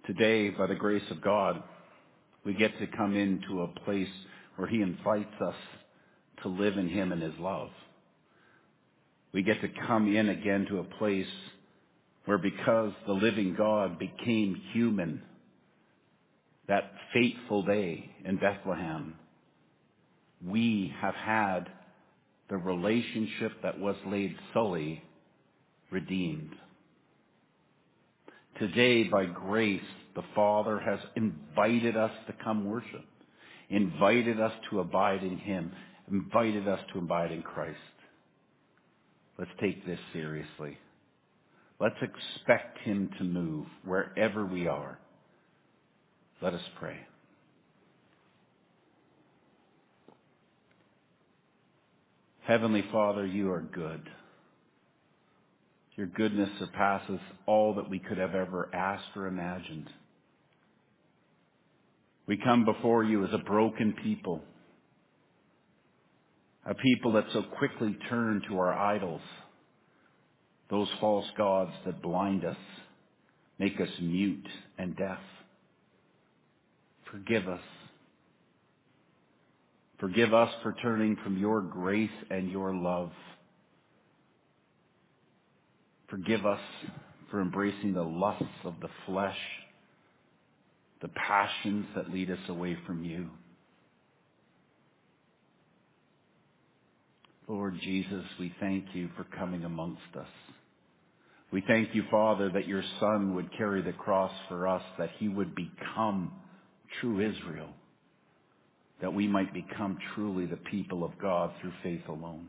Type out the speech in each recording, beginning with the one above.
Today, by the grace of God, we get to come into a place where He invites us to live in Him and His love. We get to come in again to a place where, because the living God became human that fateful day in Bethlehem, we have had the relationship that was laid sully redeemed. Today, by grace, the Father has invited us to come worship, invited us to abide in Him, invited us to abide in Christ. Let's take this seriously. Let's expect Him to move wherever we are. Let us pray. Heavenly Father, You are good. Your goodness surpasses all that we could have ever asked or imagined. We come before You as a broken people, a people that so quickly turn to our idols, those false gods that blind us, make us mute and deaf. Forgive us. Forgive us for turning from Your grace and Your love. Forgive us for embracing the lusts of the flesh, the passions that lead us away from You. Lord Jesus, we thank You for coming amongst us. We thank You, Father, that Your Son would carry the cross for us, that He would become true Israel, that we might become truly the people of God through faith alone.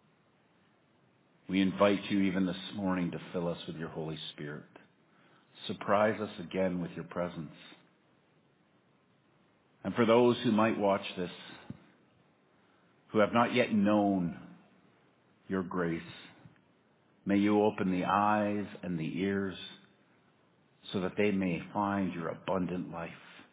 We invite You even this morning to fill us with Your Holy Spirit. Surprise us again with Your presence. And for those who might watch this, who have not yet known Your grace, may You open the eyes and the ears so that they may find Your abundant life.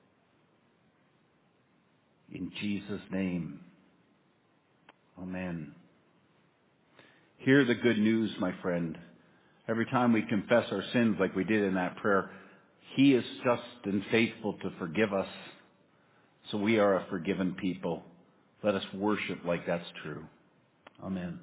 In Jesus' name, amen. Hear the good news, my friend. Every time we confess our sins like we did in that prayer, He is just and faithful to forgive us. So we are a forgiven people. Let us worship like that's true. Amen.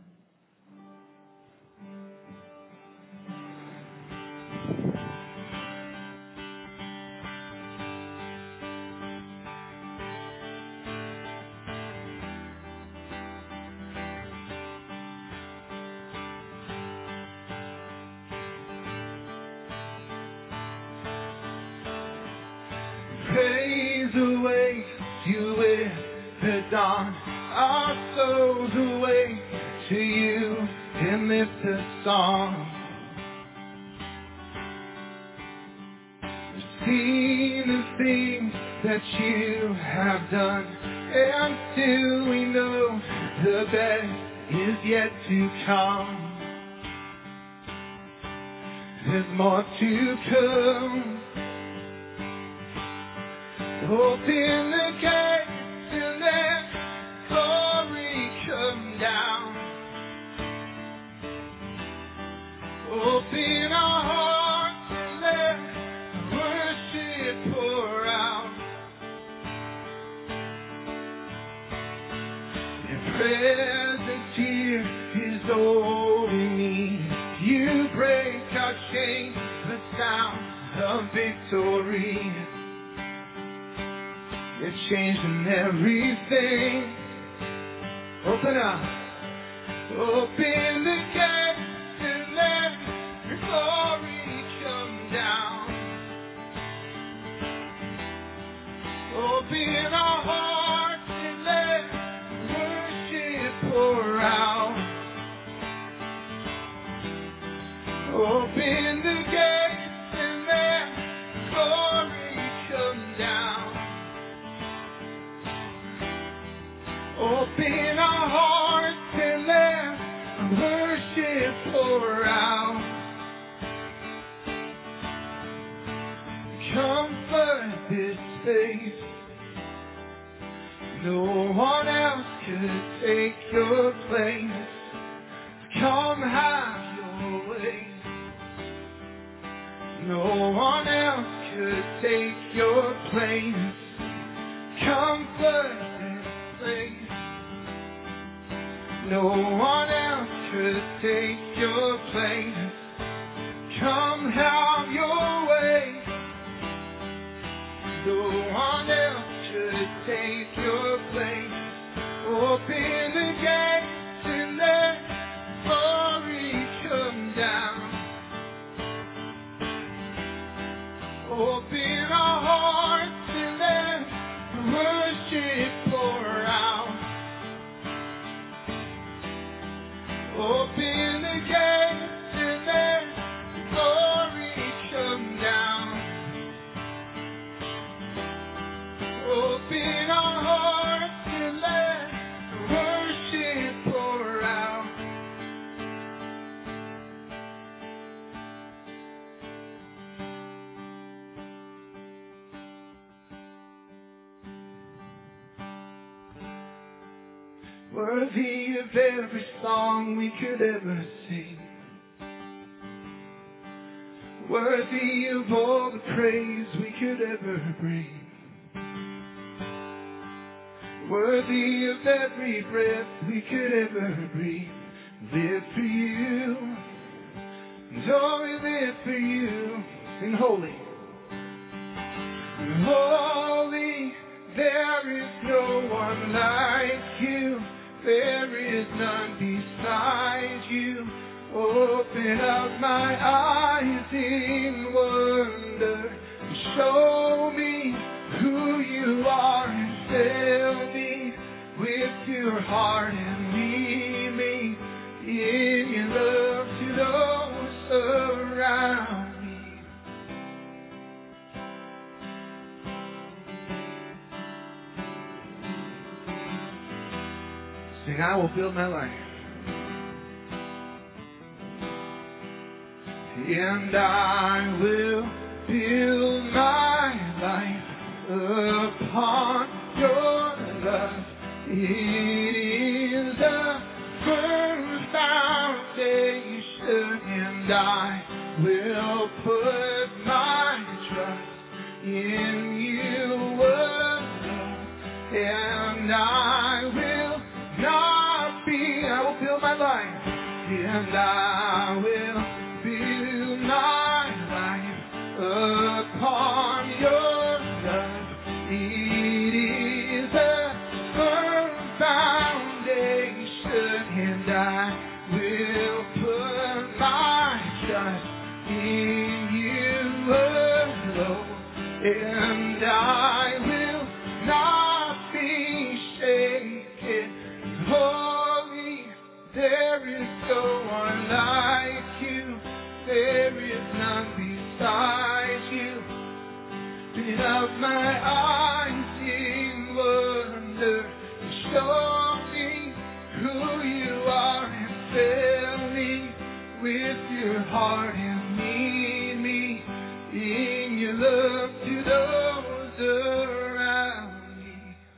Praise awaits You with the dawn. Our souls awake to You and lift a song. We've seen the things that You have done, and still we know the best is yet to come. There's more to come. Open the gates and let glory come down. Open our hearts and let worship pour out. Your presence here is all we need. You break our chains, the sound of victory. You're changing everything. Open up. Open the gates and let Your glory come down. Open our hearts and let worship pour out. Open the gates and let glory come down. Open our hearts and let worship pour out. Comfort this space. No one else could take Your place. Come have Your way. No one else could take your place. Come flood this place. No one else could take your place. Come have your way. No one else could take your place. Open the gates and let glory come down. Open our hearts and let worship pour out. Open the gates and let glory come down. Open our hearts and let worship pour out. Worthy of every song we could ever sing. Worthy of all the praise we could ever bring. Worthy of every breath we could ever breathe. Live for you. And oh, we live for you. Sing holy. Holy, there is no one like you. There is none beside you. Open up my eyes in wonder. Show me who you are and fill me with your heart and lead me in your love to those around me. Sing, I will build my life. And I will build my life upon your love. It is the firm foundation, and I will put my trust in you alone. And I will not be, I will build my life, and I will build my life upon your love. It is a firm foundation, and I will put my trust in you alone. And I will not be shaken. Holy, there is no one like you. There is none beside you. Lift up my eyes in wonder. Show me who you are and fill me with your heart and lead me in your love to those around me.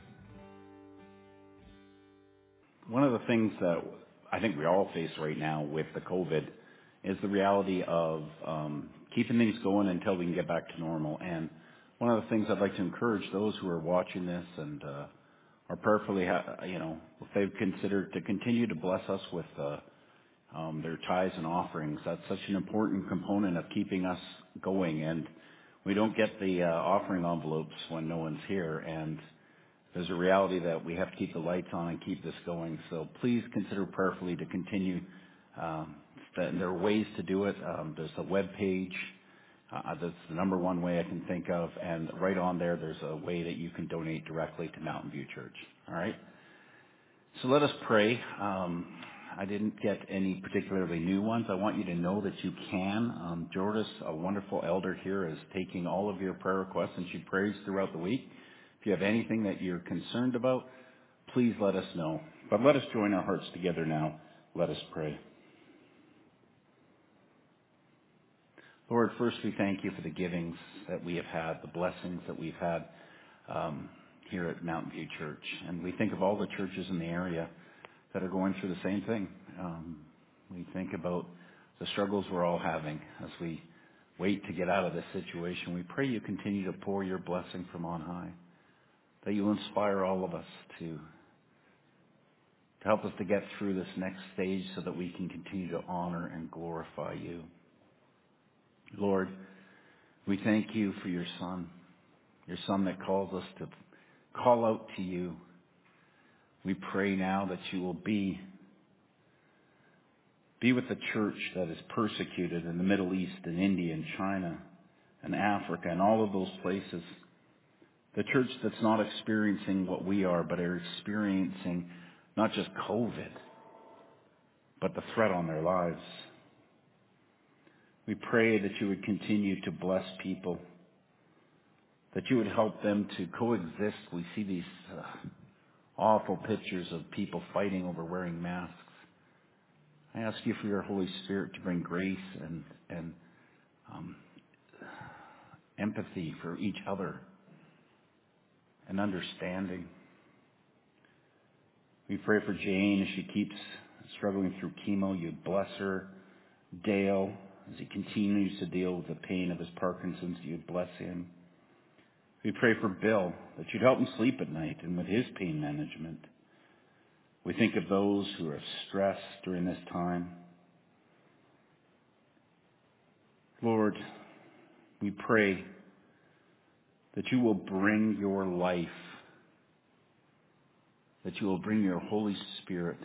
One of the things that I think we all face right now with the COVID is the reality of keeping things going until we can get back to normal. And one of the things I'd like to encourage those who are watching this and are prayerfully, if they've considered to continue to bless us with their tithes and offerings. That's such an important component of keeping us going. And we don't get the offering envelopes when no one's here. And there's a reality that we have to keep the lights on and keep this going. So please consider prayerfully to continue. There are ways to do it. There's a web page. That's the number one way I can think of. And right on there, there's a way that you can donate directly to Mountain View Church. All right? So let us pray. I didn't get any particularly new ones. I want you to know that you can. Jordis, a wonderful elder here, is taking all of your prayer requests, and she prays throughout the week. If you have anything that you're concerned about, please let us know. But let us join our hearts together now. Let us pray. Lord, first we thank you for the givings that we have had, the blessings that we've had here at Mountain View Church. And we think of all the churches in the area that are going through the same thing. We think about the struggles we're all having as we wait to get out of this situation. We pray you continue to pour your blessing from on high, that you inspire all of us to help us to get through this next stage so that we can continue to honor and glorify you. Lord, we thank you for your Son that calls us to call out to you. We pray now that you will be with the church that is persecuted in the Middle East and India and China and Africa and all of those places. The church that's not experiencing what we are, but are experiencing not just COVID, but the threat on their lives. We pray that you would continue to bless people, that you would help them to coexist. We see these awful pictures of people fighting over wearing masks. I ask you for your Holy Spirit to bring grace and empathy for each other and understanding. We pray for Jane as she keeps struggling through chemo. You bless her. Dale, as he continues to deal with the pain of his Parkinson's, you bless him. We pray for Bill, that you'd help him sleep at night and with his pain management. We think of those who are stressed during this time. Lord, we pray that you will bring your life, that you will bring your Holy Spirit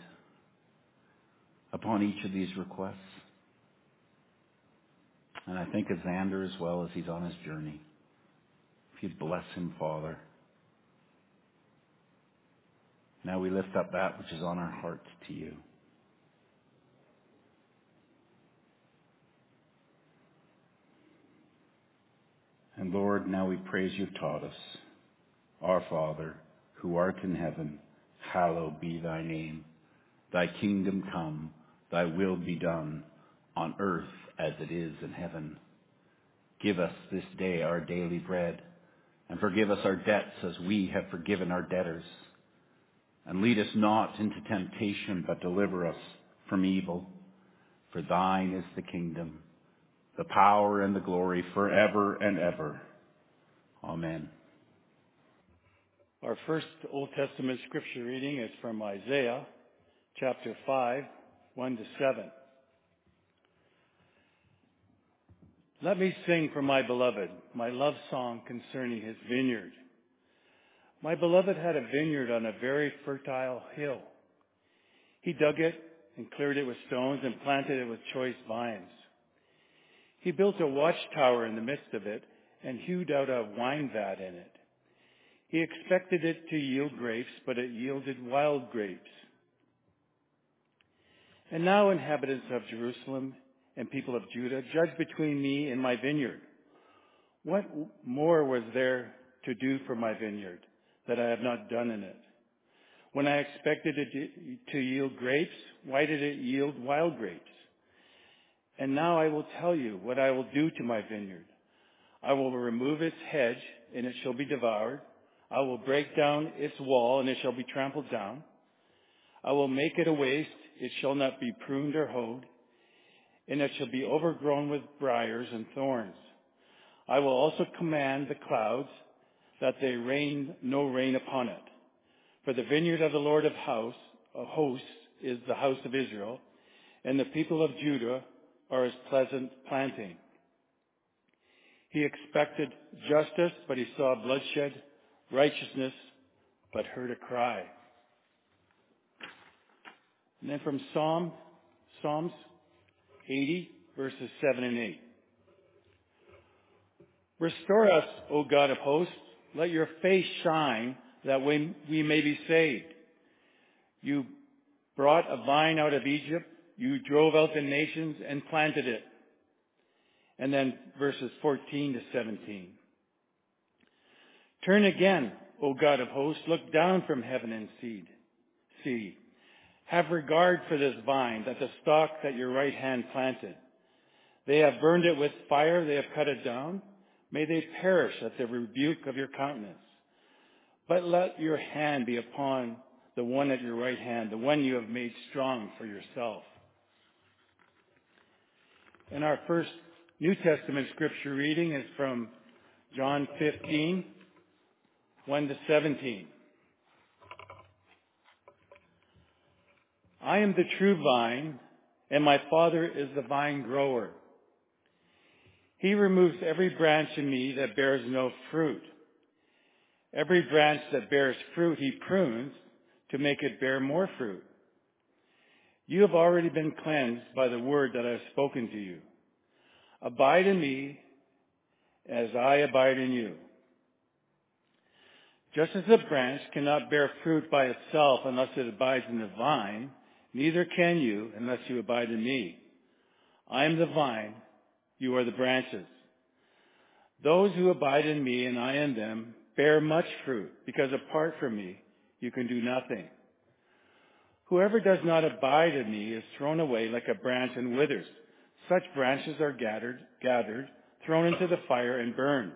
upon each of these requests. And I think of Xander as well as he's on his journey. If you'd bless him, Father. Now we lift up that which is on our hearts to you. And Lord, now we praise you've taught us. Our Father, who art in heaven, hallowed be thy name. Thy kingdom come, thy will be done, on earth as it is in heaven. Give us this day our daily bread, and forgive us our debts as we have forgiven our debtors. And lead us not into temptation, but deliver us from evil. For thine is the kingdom, the power and the glory forever and ever. Amen. Our first Old Testament scripture reading is from Isaiah chapter 5, 1 to 7. Let me sing for my beloved, my love song concerning his vineyard. My beloved had a vineyard on a very fertile hill. He dug it and cleared it with stones and planted it with choice vines. He built a watchtower in the midst of it and hewed out a wine vat in it. He expected it to yield grapes, but it yielded wild grapes. And now, inhabitants of Jerusalem and people of Judah, judge between me and my vineyard. What more was there to do for my vineyard that I have not done in it? When I expected it to yield grapes, why did it yield wild grapes? And now I will tell you what I will do to my vineyard. I will remove its hedge, and it shall be devoured. I will break down its wall, and it shall be trampled down. I will make it a waste. It shall not be pruned or hoed, and it shall be overgrown with briars and thorns. I will also command the clouds that they rain no rain upon it. For the vineyard of the Lord of hosts is the house of Israel, and the people of Judah are his pleasant planting. He expected justice, but he saw bloodshed, righteousness, but heard a cry. And then from Psalms 80, verses 7 and 8. Restore us, O God of hosts. Let your face shine, that we may be saved. You brought a vine out of Egypt. You drove out the nations and planted it. And then verses 14 to 17. Turn again, O God of hosts. Look down from heaven and see. Have regard for this vine, that the stalk that your right hand planted. They have burned it with fire. They have cut it down. May they perish at the rebuke of your countenance. But let your hand be upon the one at your right hand, the one you have made strong for yourself. And our first New Testament scripture reading is from John 15, 1 to 17. I am the true vine, and my Father is the vine grower. He removes every branch in me that bears no fruit. Every branch that bears fruit he prunes to make it bear more fruit. You have already been cleansed by the word that I have spoken to you. Abide in me as I abide in you. Just as a branch cannot bear fruit by itself unless it abides in the vine, neither can you unless you abide in me. I am the vine, you are the branches. Those who abide in me and I in them bear much fruit, because apart from me you can do nothing. Whoever does not abide in me is thrown away like a branch and withers. Such branches are gathered, thrown into the fire and burned.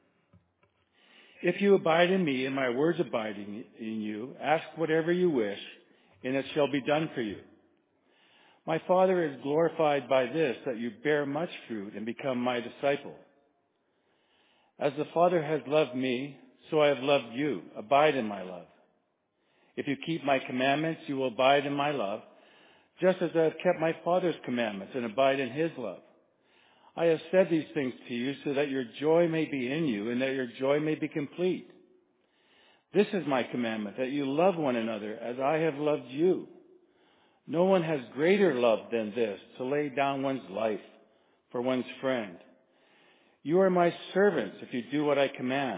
If you abide in me and my words abide in you, ask whatever you wish, and it shall be done for you. My Father is glorified by this, that you bear much fruit and become my disciple. As the Father has loved me, so I have loved you. Abide in my love. If you keep my commandments, you will abide in my love, just as I have kept my Father's commandments and abide in his love. I have said these things to you so that your joy may be in you and that your joy may be complete. This is my commandment, that you love one another as I have loved you. No one has greater love than this, to lay down one's life for one's friend. You are my servants if you do what I command.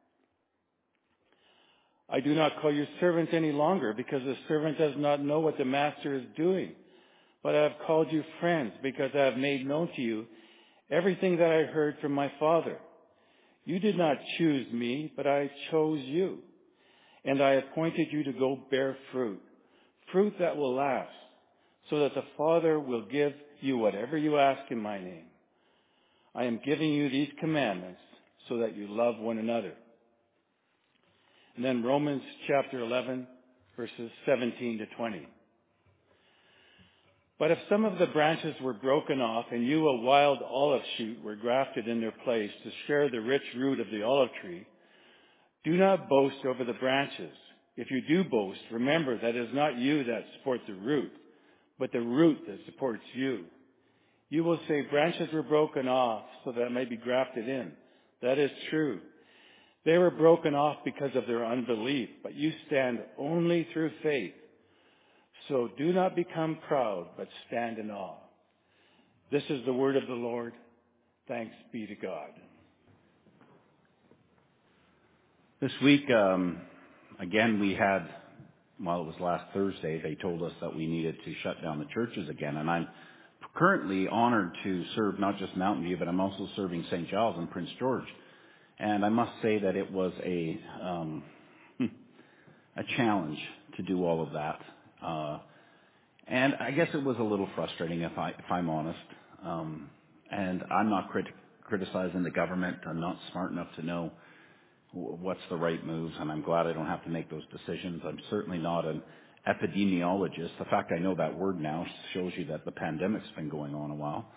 I do not call you servants any longer, because the servant does not know what the master is doing. But I have called you friends, because I have made known to you everything that I heard from my Father. You did not choose me, but I chose you. And I appointed you to go bear fruit, fruit that will last, so that the Father will give you whatever you ask in my name. I am giving you these commandments so that you love one another. And then Romans chapter 11, verses 17 to 20. But if some of the branches were broken off, and you, a wild olive shoot, were grafted in their place to share the rich root of the olive tree, do not boast over the branches. If you do boast, remember that it is not you that support the root, but the root that supports you. You will say, branches were broken off so that it may be grafted in. That is true. They were broken off because of their unbelief, but you stand only through faith. So do not become proud, but stand in awe. This is the word of the Lord. Thanks be to God. This week, again, we had, well, it was last Thursday, they told us that we needed to shut down the churches again. And I'm currently honored to serve not just Mountain View, but I'm also serving St. Giles and Prince George. And I must say that it was a challenge to do all of that. And I guess it was a little frustrating, if I'm honest. And I'm not criticizing the government. I'm not smart enough to know what's the right moves, and I'm glad I don't have to make those decisions. I'm certainly not an epidemiologist. The fact I know that word now shows you that the pandemic's been going on a while.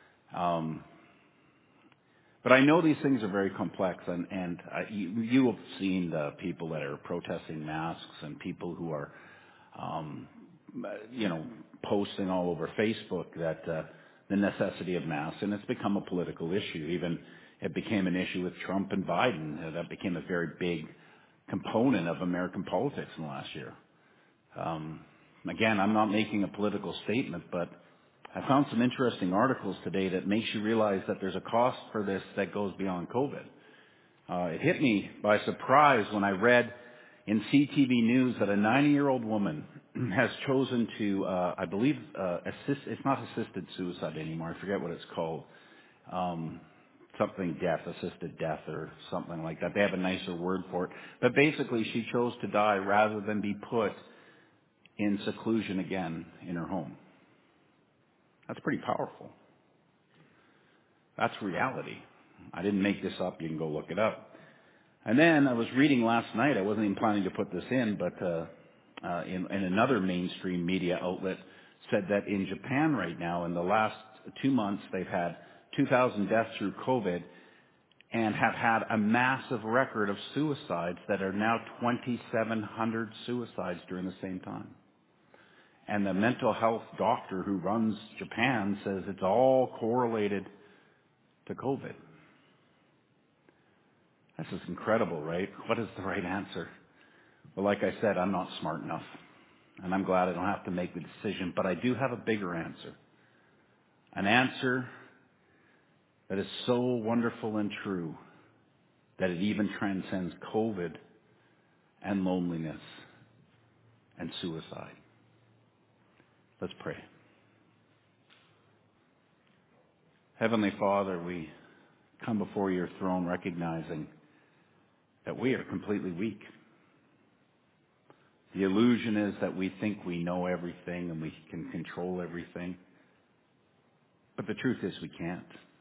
But I know these things are very complex, and you have seen the people that are protesting masks and people who are, posting all over Facebook that the necessity of masks, and it's become a political issue. Even it became an issue with Trump and Biden. That became a very big component of American politics in the last year. Again, I'm not making a political statement, but I found some interesting articles today that makes you realize that there's a cost for this that goes beyond COVID. It hit me by surprise when I read in CTV News that a 90-year-old woman has chosen to, I believe, it's not assisted suicide anymore. I forget what it's called. Something assisted death or something like that. They have a nicer word for it. But basically, she chose to die rather than be put in seclusion again in her home. That's pretty powerful. That's reality. I didn't make this up. You can go look it up. And then I was reading last night. I wasn't even planning to put this in, but in another mainstream media outlet said that in Japan right now, in the last 2 months, they've had 2,000 deaths through COVID and have had a massive record of suicides that are now 2,700 suicides during the same time. And the mental health doctor who runs Japan says it's all correlated to COVID. This is incredible, right? What is the right answer? Well, like I said, I'm not smart enough. And I'm glad I don't have to make the decision. But I do have a bigger answer. An answer that is so wonderful and true that it even transcends COVID and loneliness and suicide. Let's pray. Heavenly Father, we come before your throne recognizing that we are completely weak. The illusion is that we think we know everything and we can control everything. But the truth is we can't.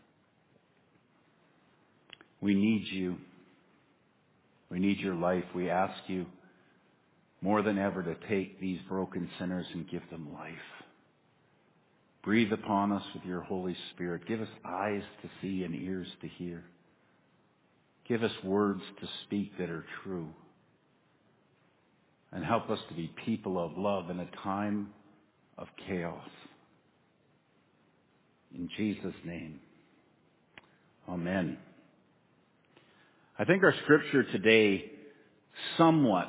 We need you. We need your life. We ask you more than ever to take these broken sinners and give them life. Breathe upon us with your Holy Spirit. Give us eyes to see and ears to hear. Give us words to speak that are true. And help us to be people of love in a time of chaos. In Jesus' name, amen. I think our scripture today somewhat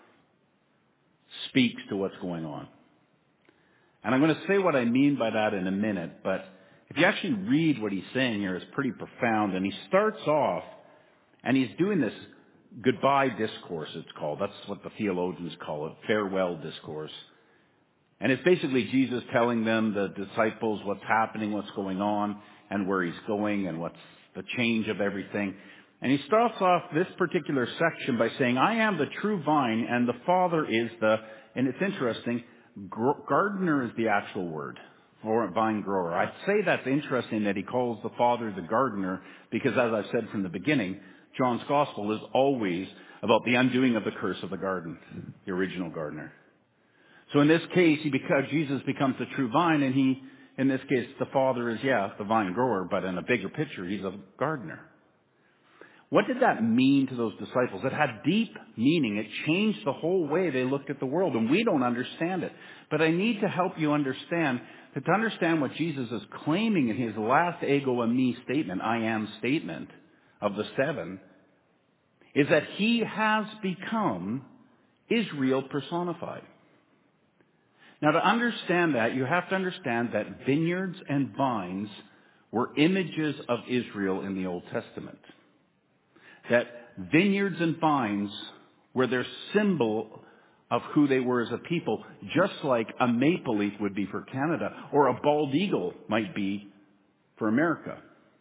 speaks to what's going on. And I'm going to say what I mean by that in a minute, but if you actually read what he's saying here, it's pretty profound. And he starts off, and he's doing this goodbye discourse, it's called. That's what the theologians call it, farewell discourse. And it's basically Jesus telling them, the disciples, what's happening, what's going on, and where he's going, and what's the change of everything. And he starts off this particular section by saying, I am the true vine, and the Father is the, and it's interesting, gardener is the actual word for a vine grower. I'd say that's interesting that he calls the Father the gardener, because as I've said from the beginning, John's Gospel is always about the undoing of the curse of the garden, the original gardener. So in this case, Jesus becomes the true vine, and in this case, the Father is, the vine grower, but in a bigger picture, he's a gardener. What did that mean to those disciples? It had deep meaning. It changed the whole way they looked at the world, and we don't understand it. But I need to help you understand, that to understand what Jesus is claiming in his last ego eimi statement, I am statement of the 7, is that he has become Israel personified. Now, to understand that, you have to understand that vineyards and vines were images of Israel in the Old Testament. That vineyards and vines were their symbol of who they were as a people, just like a maple leaf would be for Canada, or a bald eagle might be for America.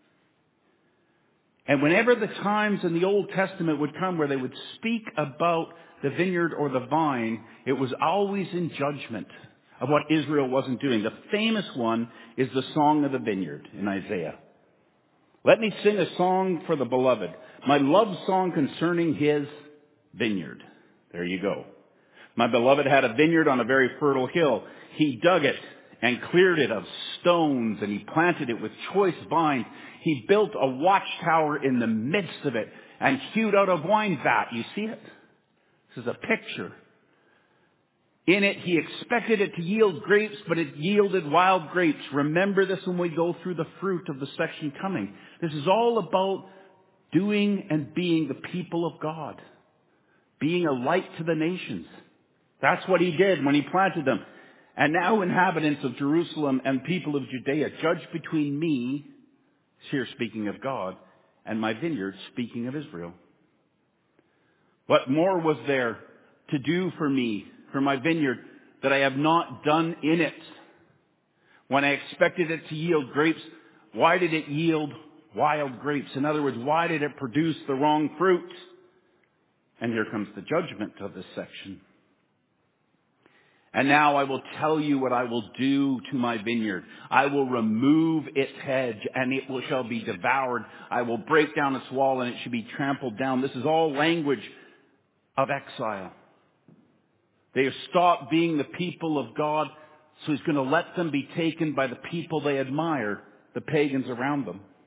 And whenever the times in the Old Testament would come where they would speak about the vineyard or the vine, it was always in judgment of what Israel wasn't doing. The famous one is the Song of the Vineyard in Isaiah. Let me sing a song for the beloved, my love song concerning his vineyard. There you go. My beloved had a vineyard on a very fertile hill. He dug it and cleared it of stones, and he planted it with choice vines. He built a watchtower in the midst of it and hewed out a wine vat. You see it? This is a picture. In it, he expected it to yield grapes, but it yielded wild grapes. Remember this when we go through the fruit of the section coming. This is all about doing and being the people of God. Being a light to the nations. That's what he did when he planted them. And now inhabitants of Jerusalem and people of Judea, judge between me, here speaking of God, and my vineyard, speaking of Israel. What more was there to do for me, for my vineyard, that I have not done in it? When I expected it to yield grapes, why did it yield wild grapes? In other words, why did it produce the wrong fruit? And here comes the judgment of this section. And now I will tell you what I will do to my vineyard. I will remove its hedge, and it shall be devoured. I will break down its wall, and it shall be trampled down. This is all language of exile. They have stopped being the people of God, so he's going to let them be taken by the people they admire, the pagans around them.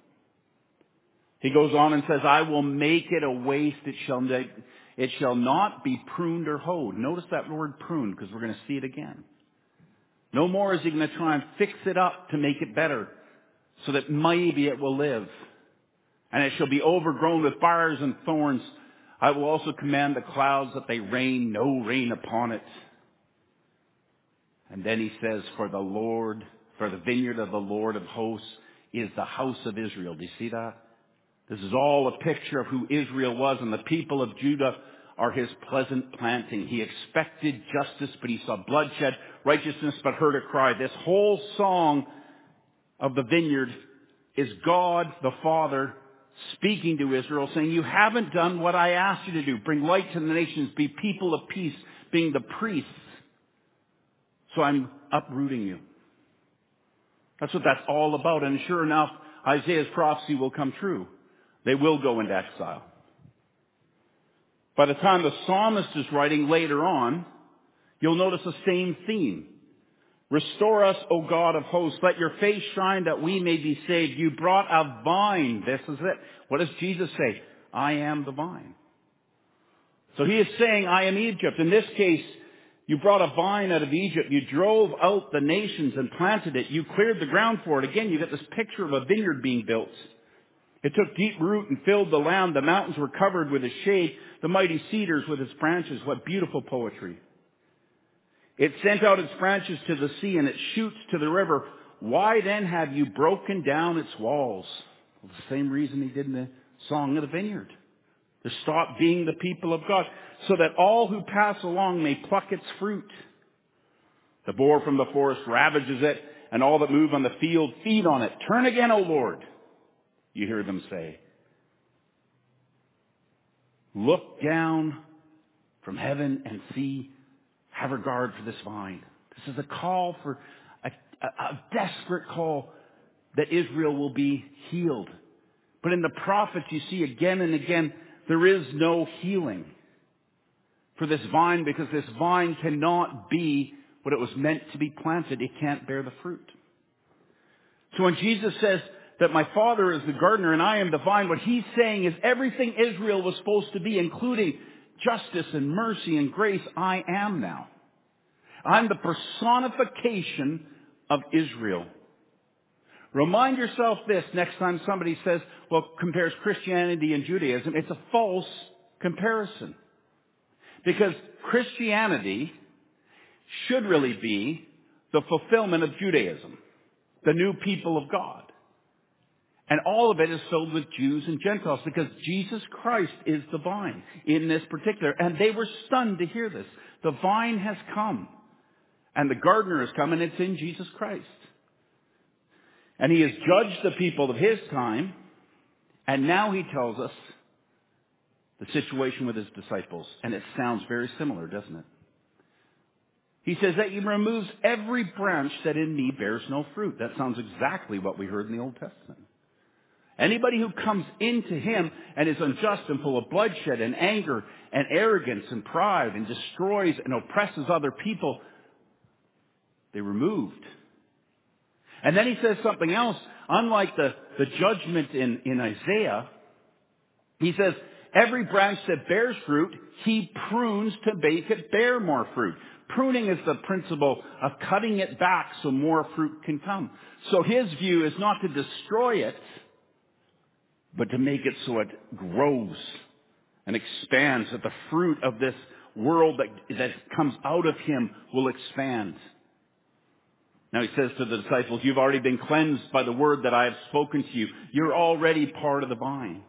He goes on and says, I will make it a waste. It shall not be pruned or hoed. Notice that word pruned, because we're going to see it again. No more is he going to try and fix it up to make it better, so that maybe it will live. And it shall be overgrown with briars and thorns. I will also command the clouds that they rain no rain upon it. And then he says, for the vineyard of the Lord of hosts is the house of Israel. Do you see that? This is all a picture of who Israel was, and the people of Judah are his pleasant planting. He expected justice, but he saw bloodshed, righteousness, but heard a cry. This whole song of the vineyard is God the Father speaking to Israel, saying, you haven't done what I asked you to do. Bring light to the nations, be people of peace, being the priests. So I'm uprooting you. That's what that's all about. And sure enough, Isaiah's prophecy will come true. They will go into exile. By the time the psalmist is writing later on, you'll notice the same theme. Restore us, O God of hosts. Let your face shine that we may be saved. You brought a vine. This is it. What does Jesus say? I am the vine. So he is saying, I am Egypt. In this case, you brought a vine out of Egypt. You drove out the nations and planted it. You cleared the ground for it. Again, you get this picture of a vineyard being built. It took deep root and filled the land. The mountains were covered with its shade. The mighty cedars with its branches. What beautiful poetry. It sent out its branches to the sea and its shoots to the river. Why then have you broken down its walls? Well, the same reason he did in the Song of the Vineyard. To stop being the people of God, so that all who pass along may pluck its fruit. The boar from the forest ravages it, and all that move on the field feed on it. Turn again, O Lord, you hear them say. Look down from heaven and see. Have regard for this vine. This is a call for a desperate call that Israel will be healed. But in the prophets you see again and again, there is no healing for this vine, because this vine cannot be what it was meant to be planted. It can't bear the fruit. So when Jesus says that my Father is the gardener and I am the vine, what he's saying is everything Israel was supposed to be, including justice and mercy and grace, I am now. I'm the personification of Israel. Remind yourself this next time somebody says, well, compares Christianity and Judaism. It's a false comparison. Because Christianity should really be the fulfillment of Judaism, the new people of God. And all of it is filled with Jews and Gentiles, because Jesus Christ is the vine in this particular. And they were stunned to hear this. The vine has come, and the gardener has come, and it's in Jesus Christ. And he has judged the people of his time, and now he tells us the situation with his disciples. And it sounds very similar, doesn't it? He says that he removes every branch that in me bears no fruit. That sounds exactly what we heard in the Old Testament. Anybody who comes into him and is unjust and full of bloodshed and anger and arrogance and pride and destroys and oppresses other people, they're removed. And then he says something else. Unlike the judgment in Isaiah, he says, every branch that bears fruit, he prunes to make it bear more fruit. Pruning is the principle of cutting it back so more fruit can come. So his view is not to destroy it, but to make it so it grows and expands, that the fruit of this world that comes out of him will expand. Now he says to the disciples, you've already been cleansed by the word that I have spoken to you. You're already part of the vine.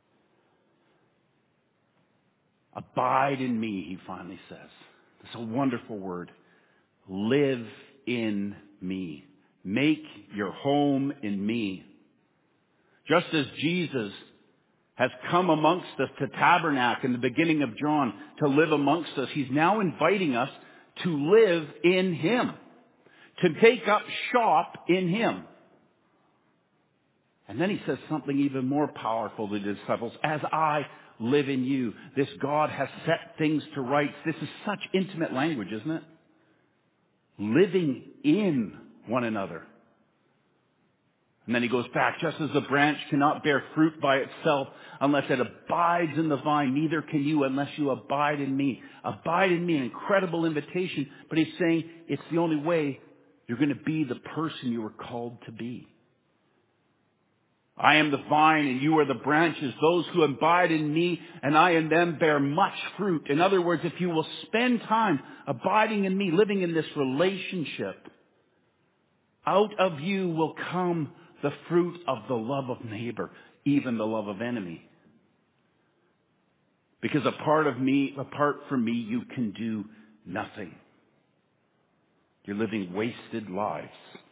Abide in me, he finally says. It's a wonderful word. Live in me. Make your home in me. Just as Jesus has come amongst us to tabernacle in the beginning of John, to live amongst us, he's now inviting us to live in him, to take up shop in him. And then he says something even more powerful to the disciples. As I live in you, this God has set things to rights. This is such intimate language, isn't it? Living in one another. And then he goes back, just as the branch cannot bear fruit by itself unless it abides in the vine, neither can you unless you abide in me. Abide in me, an incredible invitation. But he's saying it's the only way you're going to be the person you were called to be. I am the vine and you are the branches. Those who abide in me and I in them bear much fruit. In other words, if you will spend time abiding in me, living in this relationship, out of you will come the fruit of the love of neighbor, even the love of enemy. Because apart from me, you can do nothing. You're living wasted lives.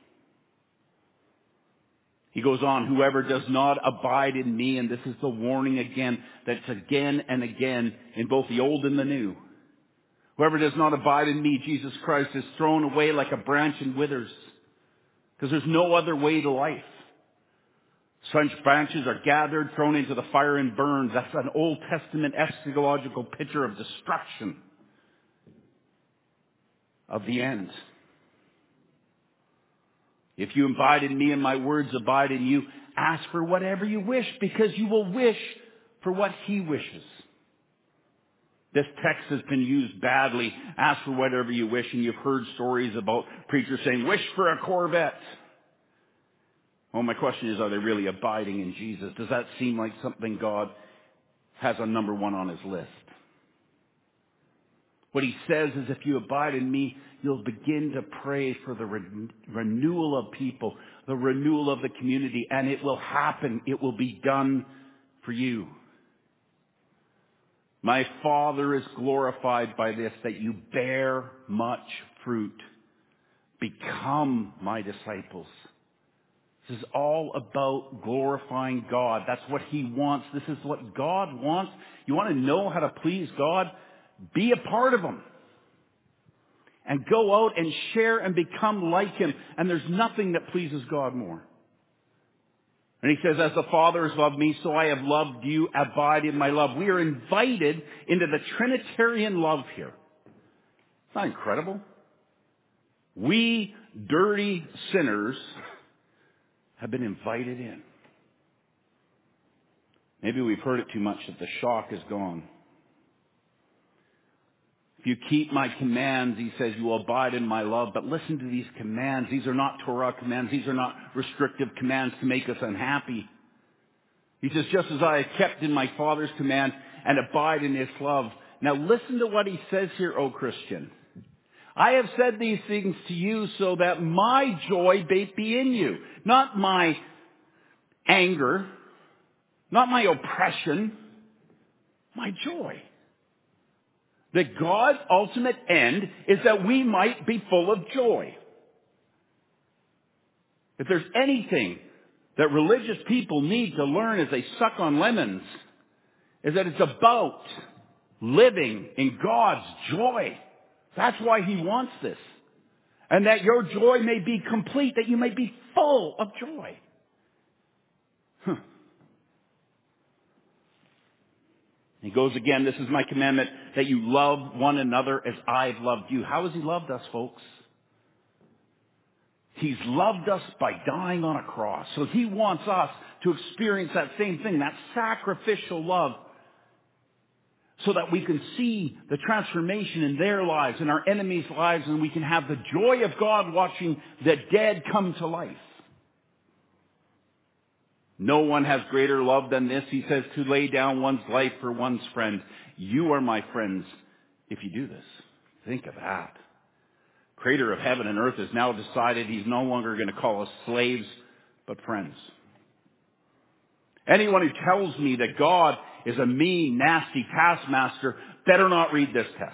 He goes on, whoever does not abide in me, and this is the warning again, that's again and again in both the old and the new. Whoever does not abide in me, Jesus Christ, is thrown away like a branch and withers. Because there's no other way to life. Such branches are gathered, thrown into the fire and burned. That's an Old Testament eschatological picture of destruction. Of the end. If you abide in me and my words abide in you, ask for whatever you wish, because you will wish for what he wishes. This text has been used badly. Ask for whatever you wish, and you've heard stories about preachers saying, wish for a Corvette. Well, my question is, are they really abiding in Jesus? Does that seem like something God has on number one on his list? What he says is, if you abide in me, you'll begin to pray for the renewal of people, the renewal of the community, and it will happen. It will be done for you. My Father is glorified by this, that you bear much fruit. Become my disciples. This is all about glorifying God. That's what he wants. This is what God wants. You want to know how to please God? Be a part of him. And go out and share and become like him. And there's nothing that pleases God more. And he says, as the Father has loved me, so I have loved you. Abide in my love. We are invited into the Trinitarian love here. Isn't that incredible? We dirty sinners have been invited in. Maybe we've heard it too much that the shock is gone. If you keep my commands, he says, you will abide in my love. But listen to these commands. These are not Torah commands. These are not restrictive commands to make us unhappy. He says, just as I have kept in my Father's command and abide in his love. Now listen to what he says here, O Christian. I have said these things to you so that my joy may be in you. Not my anger, not my oppression, my joy. That God's ultimate end is that we might be full of joy. If there's anything that religious people need to learn as they suck on lemons, is that it's about living in God's joy. That's why he wants this. And that your joy may be complete, that you may be full of joy. He goes again, this is my commandment, that you love one another as I've loved you. How has he loved us, folks? He's loved us by dying on a cross. So he wants us to experience that same thing, that sacrificial love, so that we can see the transformation in their lives, in our enemies' lives, and we can have the joy of God watching the dead come to life. No one has greater love than this, he says, to lay down one's life for one's friend. You are my friends if you do this. Think of that. Creator of heaven and earth has now decided he's no longer going to call us slaves, but friends. Anyone who tells me that God is a mean, nasty taskmaster better not read this text.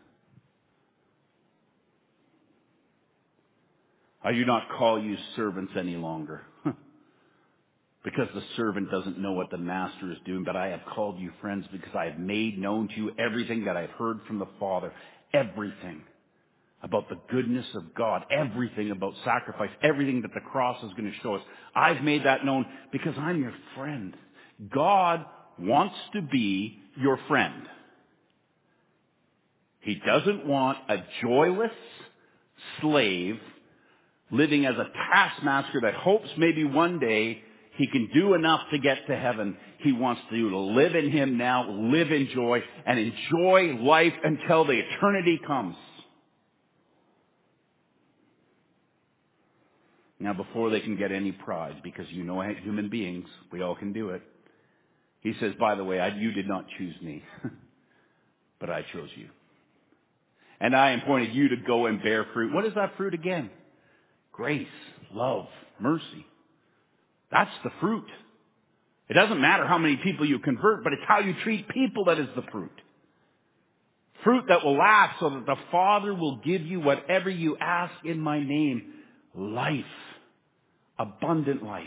I do not call you servants any longer. Because the servant doesn't know what the master is doing, but I have called you friends because I have made known to you everything that I've heard from the Father. Everything about the goodness of God. Everything about sacrifice. Everything that the cross is going to show us. I've made that known because I'm your friend. God wants to be your friend. He doesn't want a joyless slave living as a taskmaster that hopes maybe one day he can do enough to get to heaven. He wants you to live in him now, live in joy, and enjoy life until the eternity comes. Now, before they can get any pride, because you know human beings, we all can do it. He says, by the way, you did not choose me, but I chose you. And I appointed you to go and bear fruit. What is that fruit again? Grace, love, mercy. That's the fruit. It doesn't matter how many people you convert, but it's how you treat people that is the fruit. Fruit that will last so that the Father will give you whatever you ask in my name. Life. Abundant life.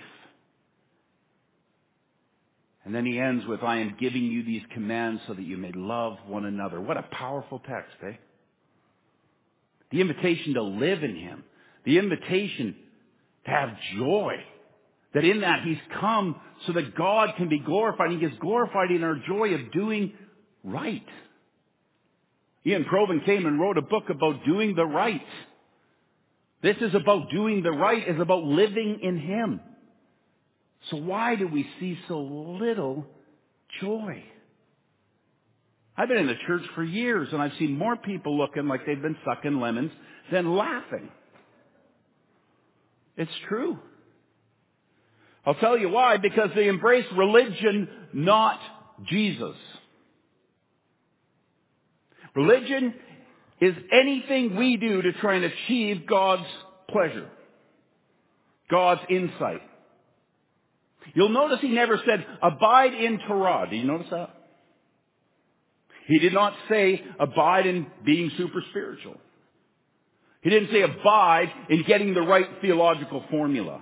And then he ends with, I am giving you these commands so that you may love one another. What a powerful text, eh? The invitation to live in him. The invitation to have joy. That in that he's come so that God can be glorified. He gets glorified in our joy of doing right. Ian Provan came and wrote a book about doing the right. This is about doing the right. It's about living in him. So why do we see so little joy? I've been in the church for years and I've seen more people looking like they've been sucking lemons than laughing. It's true. I'll tell you why. Because they embrace religion, not Jesus. Religion is anything we do to try and achieve God's pleasure, God's insight. You'll notice he never said, abide in Torah. Do you notice that? He did not say, abide in being super spiritual. He didn't say, abide in getting the right theological formula.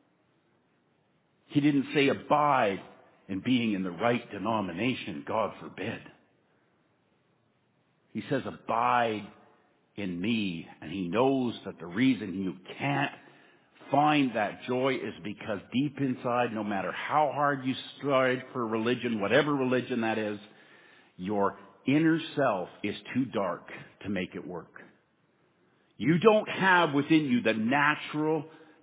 He didn't say, abide in being in the right denomination. God forbid. He says, abide in me. And he knows that the reason you can't find that joy is because deep inside, no matter how hard you strive for religion, whatever religion that is, your inner self is too dark to make it work. You don't have within you the natural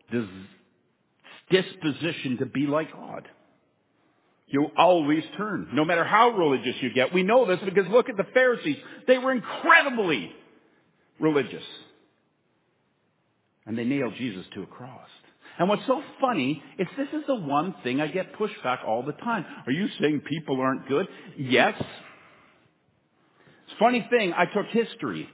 disposition to be like God. You always turn, no matter how religious you get. We know this because look at the Pharisees. They were incredibly religious. And they nailed Jesus to a cross. And what's so funny is this is the one thing I get pushback all the time. Are you saying people aren't good? Yes. It's a funny thing, I took history.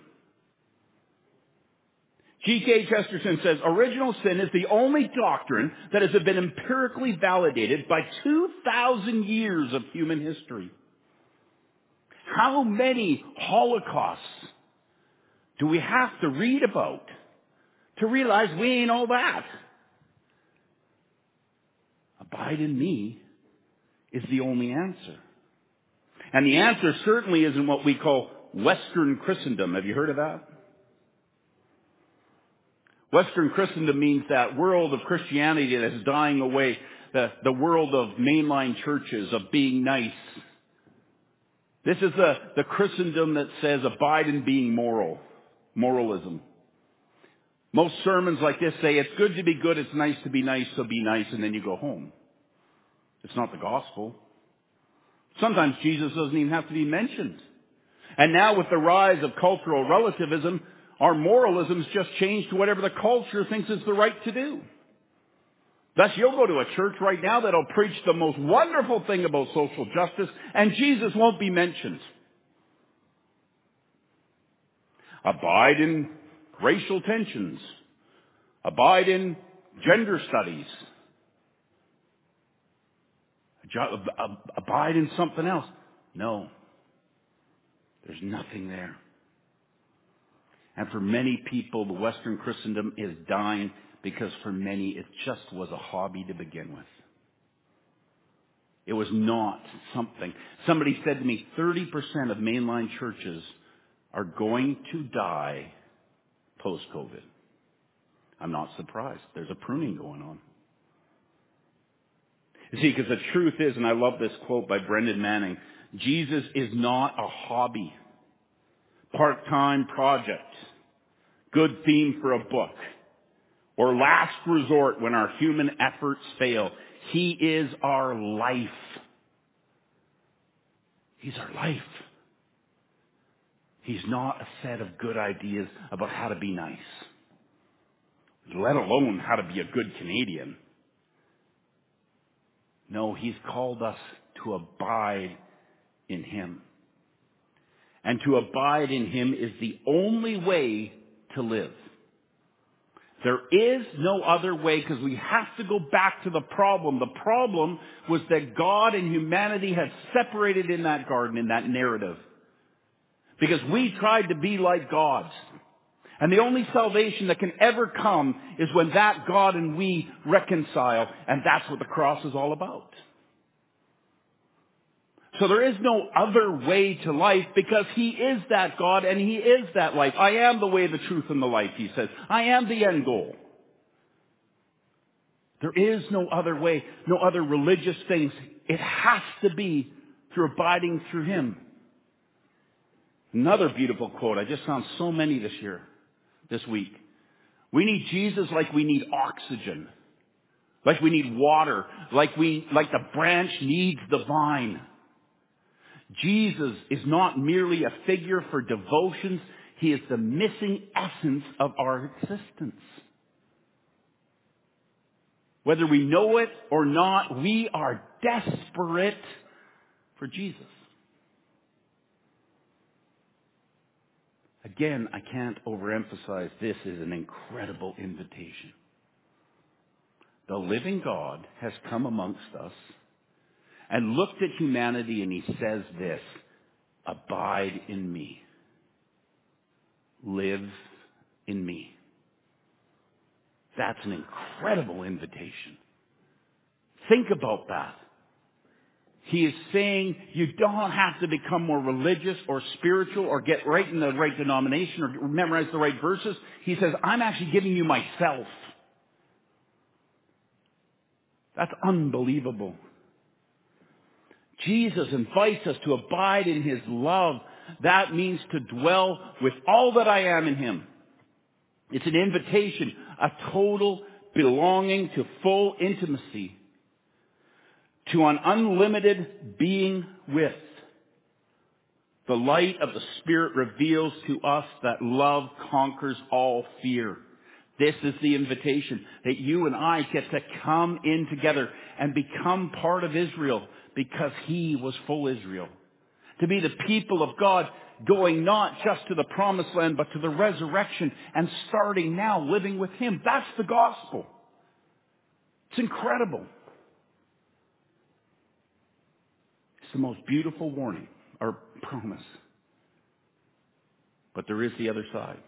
G.K. Chesterton says, original sin is the only doctrine that has been empirically validated by 2,000 years of human history. How many Holocausts do we have to read about to realize we ain't all that? Abide in me is the only answer. And the answer certainly isn't what we call Western Christendom. Have you heard of that? Western Christendom means that world of Christianity that is dying away, the world of mainline churches, of being nice. This is the Christendom that says abide in being moral, moralism. Most sermons like this say it's good to be good, it's nice to be nice, so be nice, and then you go home. It's not the gospel. Sometimes Jesus doesn't even have to be mentioned. And now with the rise of cultural relativism, our moralism's just changed to whatever the culture thinks is the right to do. Thus, you'll go to a church right now that'll preach the most wonderful thing about social justice, and Jesus won't be mentioned. Abide in racial tensions. Abide in gender studies. Abide in something else. No. There's nothing there. And for many people, the Western Christendom is dying because for many it just was a hobby to begin with. It was not something. Somebody said to me, 30% of mainline churches are going to die post-COVID. I'm not surprised. There's a pruning going on. You see, because the truth is, and I love this quote by Brendan Manning, Jesus is not a hobby, part-time project, good theme for a book, or last resort when our human efforts fail. He is our life. He's our life. He's not a set of good ideas about how to be nice, let alone how to be a good Canadian. No, He's called us to abide in Him. And to abide in Him is the only way to live. There is no other way, because we have to go back to the problem. The problem was that God and humanity had separated in that garden, in that narrative. Because we tried to be like gods. And the only salvation that can ever come is when that God and we reconcile. And that's what the cross is all about. So there is no other way to life, because He is that God and He is that life. I am the way, the truth, and the life, He says. I am the end goal. There is no other way, no other religious things. It has to be through abiding through Him. Another beautiful quote. I just found so many this week. We need Jesus like we need oxygen. Like we need water. Like the branch needs the vine. Jesus is not merely a figure for devotions. He is the missing essence of our existence. Whether we know it or not, we are desperate for Jesus. Again, I can't overemphasize, this is an incredible invitation. The living God has come amongst us and looked at humanity, and He says this: abide in me. Live in me. That's an incredible invitation. Think about that. He is saying you don't have to become more religious or spiritual or get right in the right denomination or memorize the right verses. He says, I'm actually giving you myself. That's unbelievable. Jesus invites us to abide in His love. That means to dwell with all that I am in Him. It's an invitation, a total belonging to full intimacy, to an unlimited being with. The light of the Spirit reveals to us that love conquers all fear. This is the invitation, that you and I get to come in together and become part of Israel, because He was full Israel. To be the people of God, going not just to the promised land, but to the resurrection, and starting now living with Him. That's the gospel. It's incredible. It's the most beautiful warning, or promise. But there is the other side.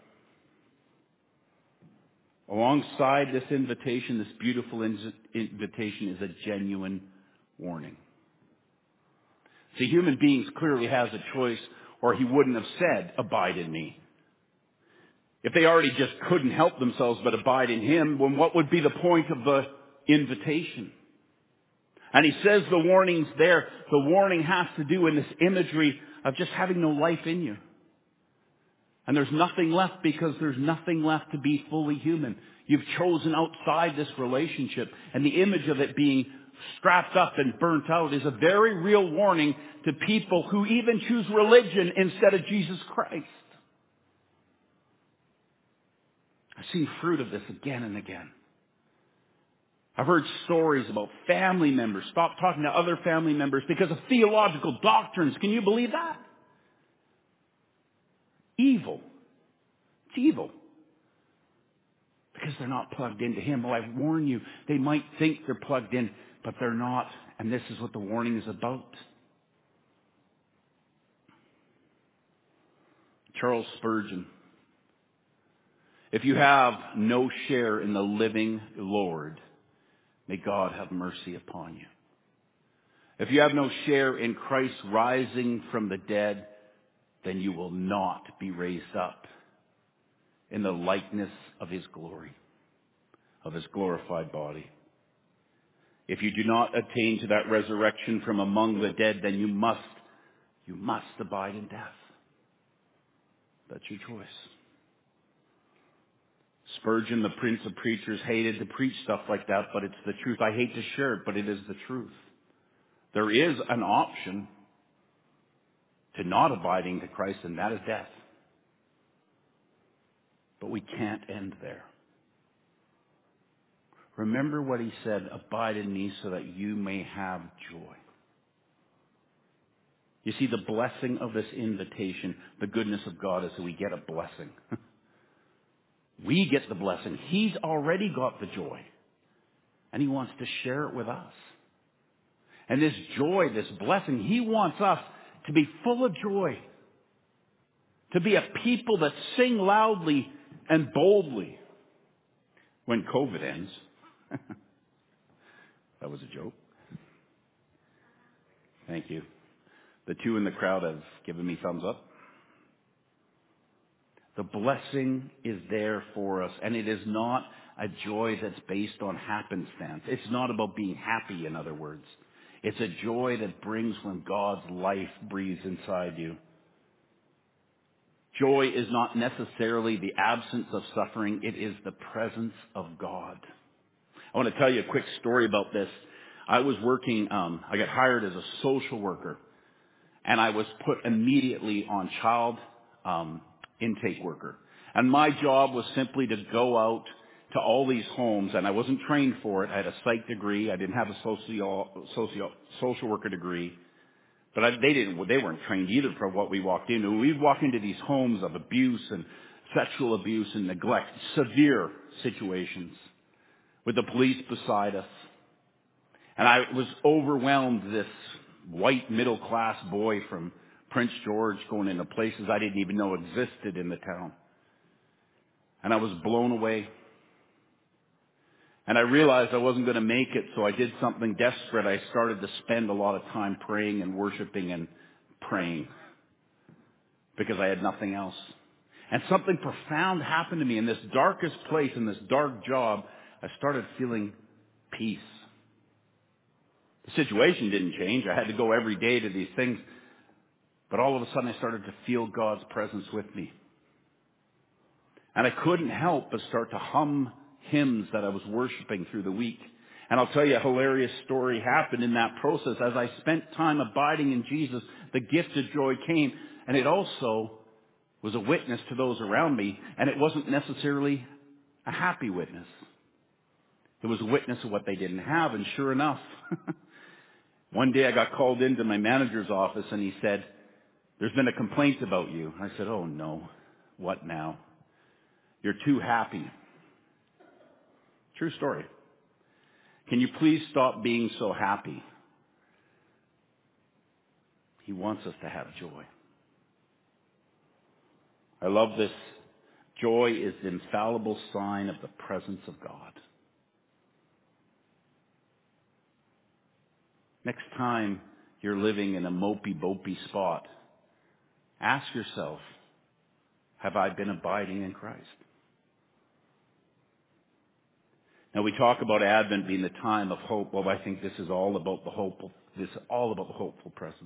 Alongside this invitation, this beautiful invitation, is a genuine warning. See, human beings clearly has a choice, or He wouldn't have said, abide in me. If they already just couldn't help themselves but abide in Him, then what would be the point of the invitation? And He says the warning's there. The warning has to do in this imagery of just having no life in you. And there's nothing left, because there's nothing left to be fully human. You've chosen outside this relationship. And the image of it being strapped up and burnt out is a very real warning to people who even choose religion instead of Jesus Christ. I've seen fruit of this again and again. I've heard stories about family members stop talking to other family members because of theological doctrines. Can you believe that? Evil. It's evil. Because they're not plugged into Him. Well, I warn you, they might think they're plugged in, but they're not. And this is what the warning is about. Charles Spurgeon. If you have no share in the living Lord, may God have mercy upon you. If you have no share in Christ rising from the dead, then you will not be raised up in the likeness of His glory, of His glorified body. If you do not attain to that resurrection from among the dead, then you must abide in death. That's your choice. Spurgeon, the prince of preachers, hated to preach stuff like that, but it's the truth. I hate to share it, but it is the truth. There is an option to not abiding to Christ, and that is death. But we can't end there. Remember what he said, abide in me so that you may have joy. You see, the blessing of this invitation, the goodness of God, is that we get a blessing. We get the blessing. He's already got the joy. And he wants to share it with us. And this joy, this blessing, he wants us to be full of joy. To be a people that sing loudly and boldly when COVID ends. That was a joke. Thank you. The two in the crowd have given me thumbs up. The blessing is there for us, and it is not a joy that's based on happenstance. It's not about being happy, in other words. It's a joy that brings when God's life breathes inside you. Joy is not necessarily the absence of suffering. It is the presence of God. I want to tell you a quick story about this. I was working, I got hired as a social worker, and I was put immediately on child intake worker. And my job was simply to go out to all these homes, and I wasn't trained for it. I had a psych degree. I didn't have a social worker degree. But they weren't trained either for what we walked into. We'd walk into these homes of abuse and sexual abuse and neglect, severe situations, with the police beside us. And I was overwhelmed, this white middle-class boy from Prince George going into places I didn't even know existed in the town. And I was blown away. And I realized I wasn't going to make it, so I did something desperate. I started to spend a lot of time praying and worshiping and praying because I had nothing else. And something profound happened to me in this darkest place, in this dark job. I started feeling peace. The situation didn't change. I had to go every day to these things. But all of a sudden I started to feel God's presence with me. And I couldn't help but start to hum hymns that I was worshiping through the week. And I'll tell you, a hilarious story happened in that process. As I spent time abiding in Jesus, the gift of joy came. And it also was a witness to those around me. And it wasn't necessarily a happy witness. It was a witness of what they didn't have. And sure enough, one day I got called into my manager's office and he said, "There's been a complaint about you." I said, "Oh no, what now?" "You're too happy." True story. "Can you please stop being so happy?" He wants us to have joy. I love this. Joy is the infallible sign of the presence of God. Next time you're living in a mopey-bopey spot, ask yourself, have I been abiding in Christ? Now we talk about Advent being the time of hope. Well, I think this is all about the hopeful presence.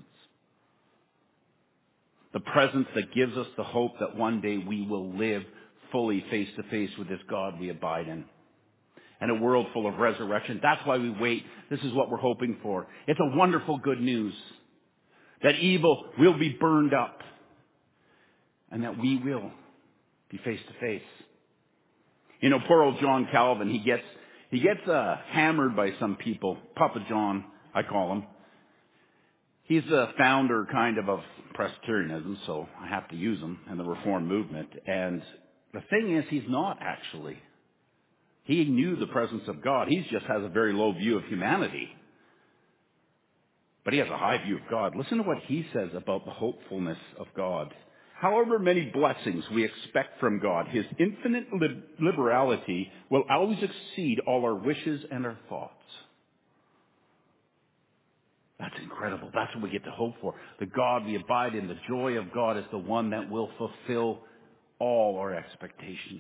The presence that gives us the hope that one day we will live fully face to face with this God we abide in. And a world full of resurrection. That's why we wait. This is what we're hoping for. It's a wonderful good news. That evil will be burned up. And that we will be face to face. You know, poor old John Calvin, he gets hammered by some people. Papa John, I call him. He's the founder kind of Presbyterianism, so I have to use him, and the Reformed movement. And the thing is, he's not actually. He knew the presence of God. He just has a very low view of humanity. But he has a high view of God. Listen to what he says about the hopefulness of God. However many blessings we expect from God, his infinite liberality will always exceed all our wishes and our thoughts. That's incredible. That's what we get to hope for. The God we abide in, the joy of God, is the one that will fulfill all our expectations.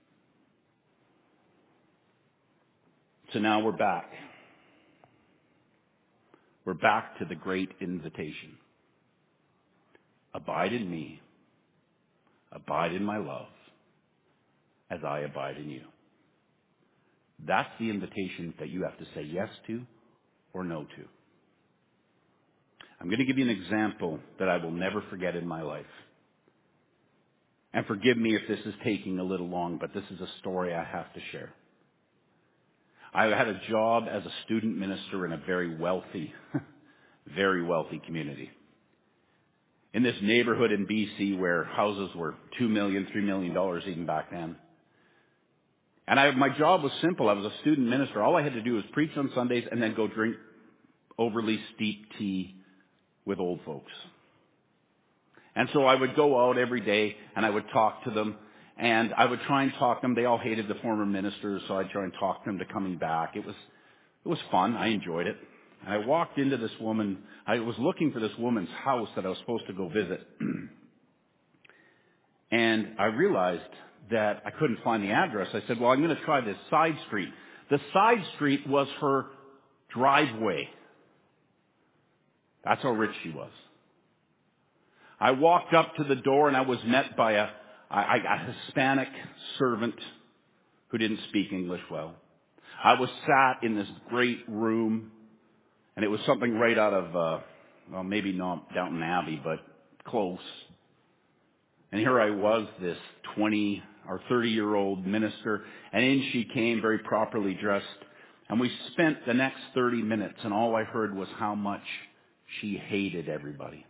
So now we're back. We're back to the great invitation. Abide in me. Abide in my love. as I abide in you. That's the invitation that you have to say yes to or no to. I'm going to give you an example that I will never forget in my life. And forgive me if this is taking a little long, but this is a story I have to share. I had a job as a student minister in a very wealthy community. In this neighborhood in BC where houses were $2 million, $3 million even back then. And my job was simple. I was a student minister. All I had to do was preach on Sundays and then go drink overly steep tea with old folks. And so I would go out every day and I would talk to them and I would try and talk them. They all hated the former ministers, so I'd try and talk them to coming back. It was fun. I enjoyed it. And I walked into this woman. I was looking for this woman's house that I was supposed to go visit. And I realized that I couldn't find the address. I said, well, I'm going to try this side street. The side street was her driveway. That's how rich she was. I walked up to the door and I was met by a Hispanic servant who didn't speak English well. I was sat in this great room, and it was something right out of, well, maybe not Downton Abbey, but close. And here I was, this 20 or 30-year-old minister, and in she came, very properly dressed. And we spent the next 30 minutes, and all I heard was how much she hated everybody.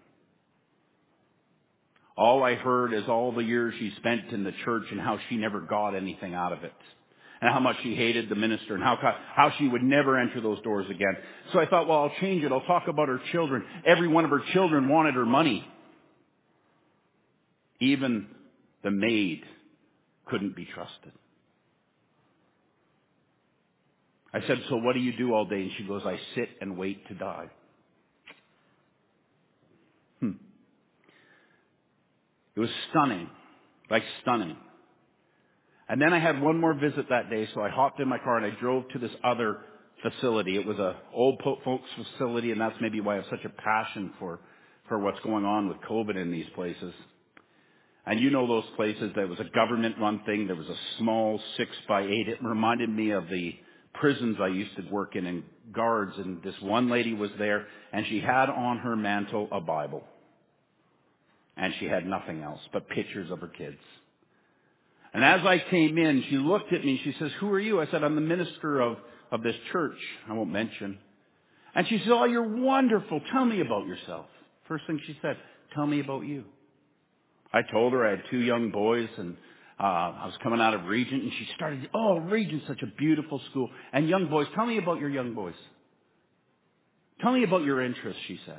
All I heard is all the years she spent in the church and how she never got anything out of it. And how much she hated the minister and how she would never enter those doors again. So I thought, well, I'll change it. I'll talk about her children. Every one of her children wanted her money. Even the maid couldn't be trusted. I said, so what do you do all day? And she goes, I sit and wait to die. It was stunning, like stunning. And then I had one more visit that day, so I hopped in my car and I drove to this other facility. It was a old folks facility, and that's maybe why I have such a passion for what's going on with COVID in these places. And you know those places, there was a government-run thing. There was a small 6x8. It reminded me of the prisons I used to work in guards, and this one lady was there, and she had on her mantle a Bible. And she had nothing else but pictures of her kids. And as I came in, she looked at me and she says, who are you? I said, I'm the minister of this church. I won't mention. And she said, oh, you're wonderful. Tell me about yourself. First thing she said, tell me about you. I told her I had 2 young boys and I was coming out of Regent, and she started, oh, Regent's such a beautiful school. And young boys, tell me about your young boys. Tell me about your interests, she said.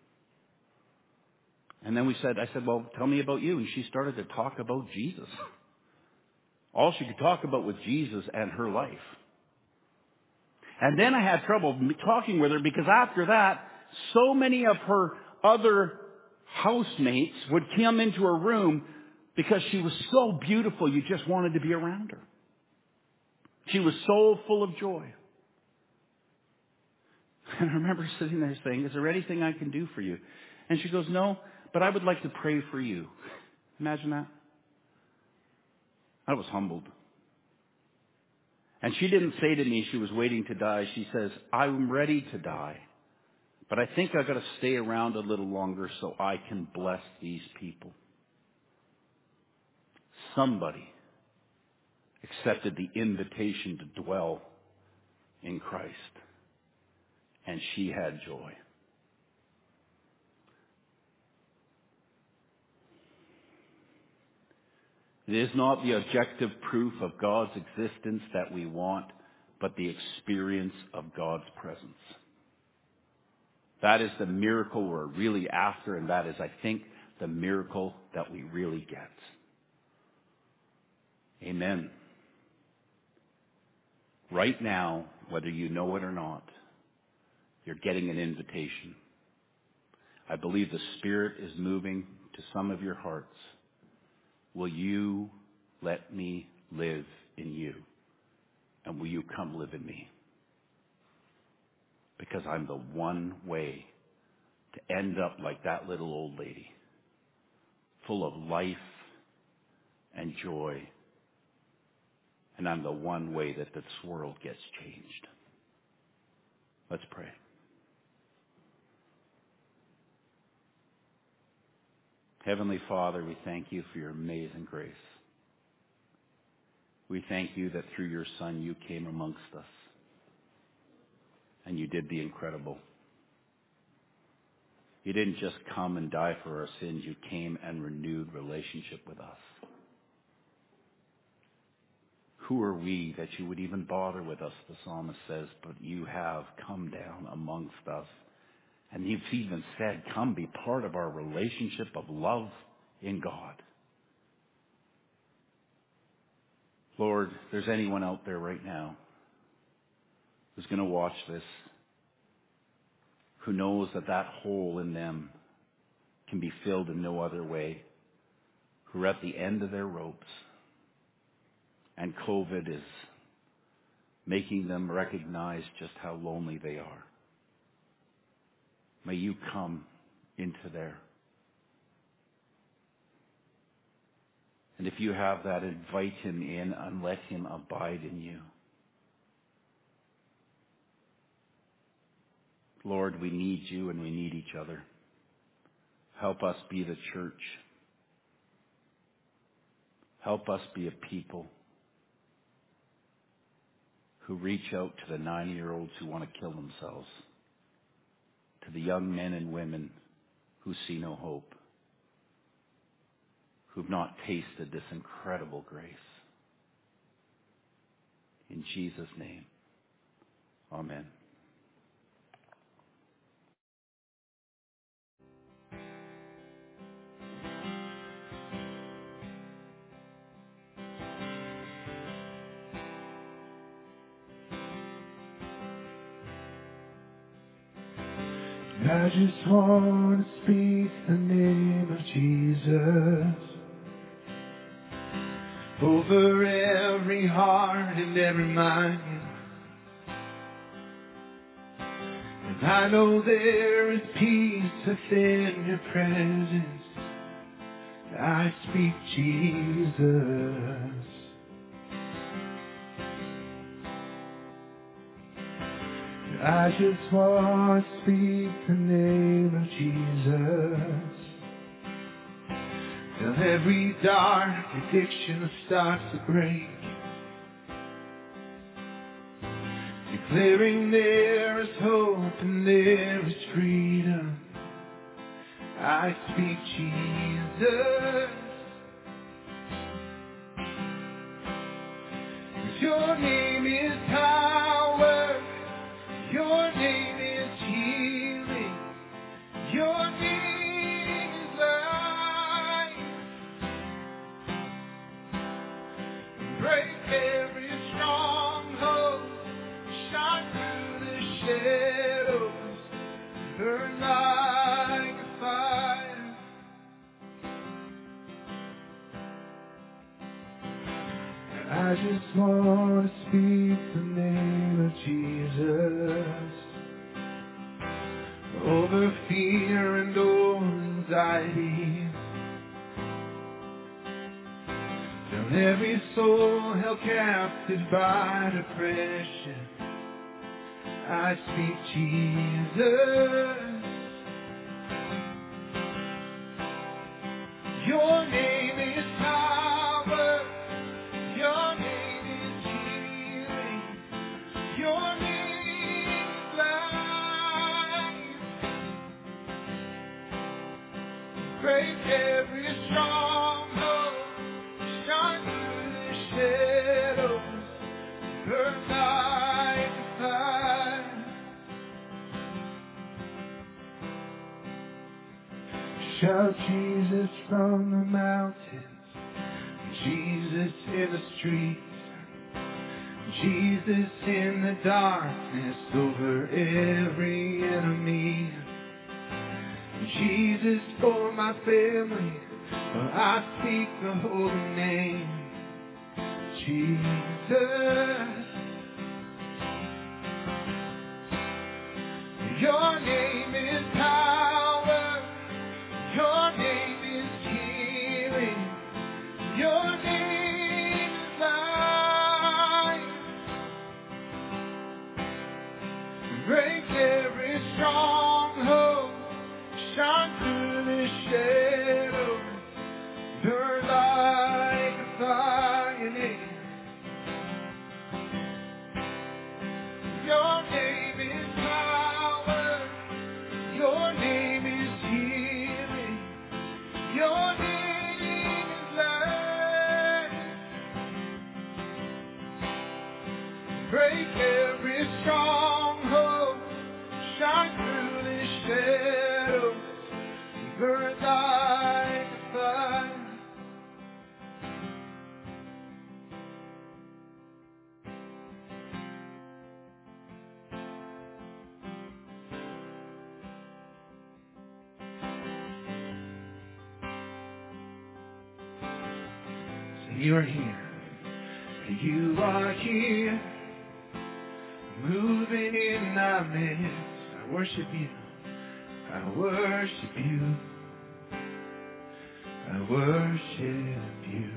And then I said, well, tell me about you. And she started to talk about Jesus. All she could talk about was Jesus and her life. And then I had trouble talking with her because after that, so many of her other housemates would come into her room because she was so beautiful you just wanted to be around her. She was so full of joy. And I remember sitting there saying, is there anything I can do for you? And she goes, no, but I would like to pray for you. Imagine that. I was humbled. And she didn't say to me she was waiting to die. She says, I'm ready to die, but I think I've got to stay around a little longer so I can bless these people. Somebody accepted the invitation to dwell in Christ, and she had joy. It is not the objective proof of God's existence that we want, but the experience of God's presence. That is the miracle we're really after, and that is, I think, the miracle that we really get. Amen. Right now, whether you know it or not, you're getting an invitation. I believe the Spirit is moving to some of your hearts. Will you let me live in you? And will you come live in me? Because I'm the one way to end up like that little old lady, full of life and joy And I'm the one way that this world gets changed. Let's pray. Heavenly Father, we thank you for your amazing grace. We thank you that through your Son you came amongst us and you did the incredible. You didn't just come and die for our sins, you came and renewed relationship with us. Who are we that you would even bother with us, the psalmist says, but you have come down amongst us. And you've even said, come be part of our relationship of love in God. Lord, if there's anyone out there right now who's going to watch this, who knows that that hole in them can be filled in no other way, who are at the end of their ropes, and COVID is making them recognize just how lonely they are. May you come into there. And if you have that, invite him in and let him abide in you. Lord, we need you and we need each other. Help us be the church. Help us be a people who reach out to the 90-year-olds who want to kill themselves, to the young men and women who see no hope, who've not tasted this incredible grace. In Jesus' name, amen. I just want to speak the name of Jesus over every heart and every mind. And I know there is peace within your presence. I speak Jesus. I just want to speak the name of Jesus. Till every dark addiction starts to break. Declaring there is hope and there is freedom. I speak Jesus. 'Cause your name is power. Your name is healing. Your name is life. Break every stronghold. Shine through the shadows. Burn like a fire. I just want to speak the name of Jesus over fear and all anxiety. Till every soul held captive by depression, I speak Jesus. Your name is power. Your name is healing. Your name is life. Break every stronghold. Shine through the shadows. Burn like a fire. Shout Jesus from the mountains. Jesus in the streets, Jesus in the darkness over every enemy. Jesus for my family, for I speak the holy name, Jesus. Your name is power, your name is healing. Your name is life. Your name is light. Break every stronghold. Shine through the shadows. Burn like a fire. You're here. You are here. Moving in our midst. I worship you. I worship you. I worship you.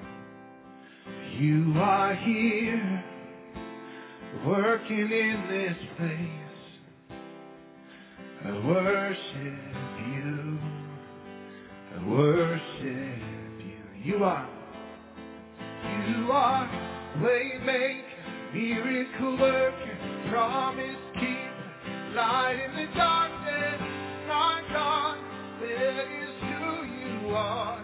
You are here. Working in this place. I worship you. I worship you. You are waymaker, miracle worker, promise keeper, light in the darkness. My God, that is who you are.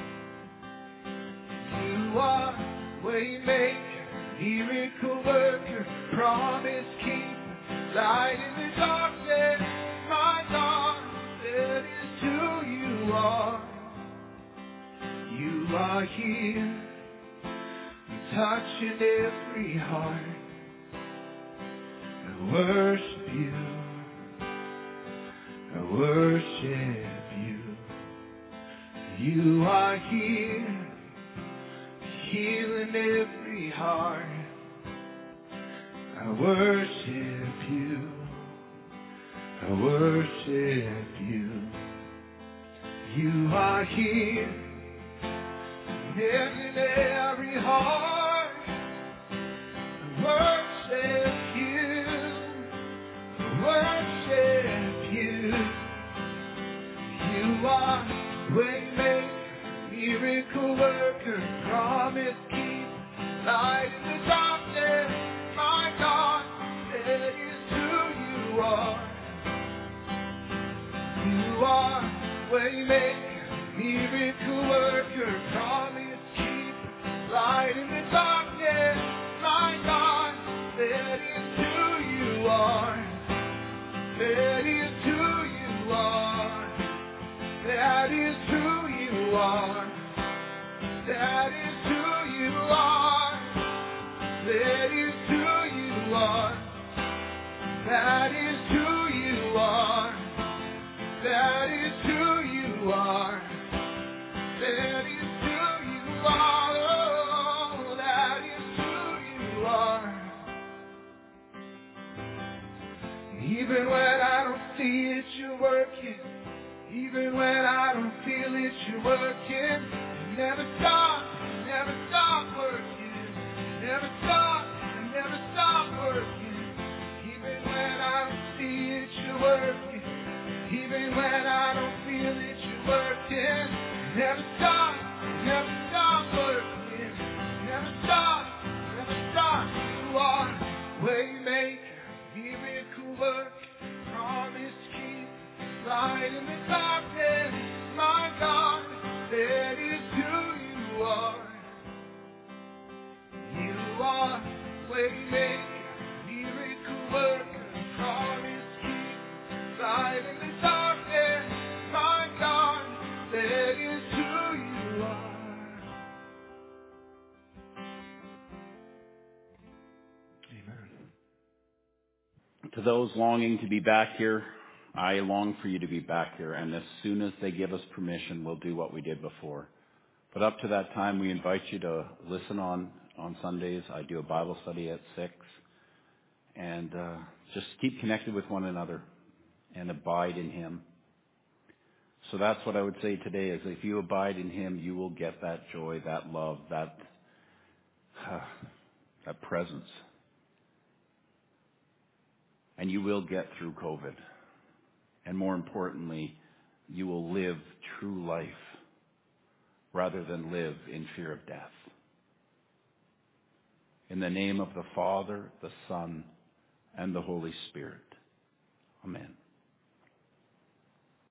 You are waymaker, miracle worker, promise keeper, light in the darkness. My God, that is who you are. You are here. Touching every heart. I worship you. I worship you. You are here. Healing every heart. I worship you. I worship you. You are here. In every heart, I worship you, I worship you. You are waymaker, miracle worker, promise keeper, light in the darkness. My God, that is who you are. You are waymaker, miracle worker, promise keeper, light in the darkness. My God, that is who you are. That is who you are. That is who you are. That is who you are. That is who you are. That is who you are. That is who you are. That is who you are. Oh, that is who you are. Even when I don't see it, you're working. Even when I don't feel it, you're working. You never stop working. You never stop working. Even when I don't see it, you're working. Even when I don't feel it, you're working. Never stop working. Never stop. You are waymaker, miracle worker, promise keeper, light in the darkness. My God, that is who you are. You are waymaker, miracle worker, promise keeper, light in the darkness. My God, that is who you are. Amen. To those longing to be back here, I long for you to be back here, and as soon as they give us permission, we'll do what we did before. But up to that time, we invite you to listen on Sundays. I do a Bible study at 6, and just keep connected with one another and abide in Him. So that's what I would say today, is if you abide in Him, you will get that joy, that love, that presence. And you will get through COVID. And more importantly, you will live true life rather than live in fear of death. In the name of the Father, the Son, and the Holy Spirit. Amen.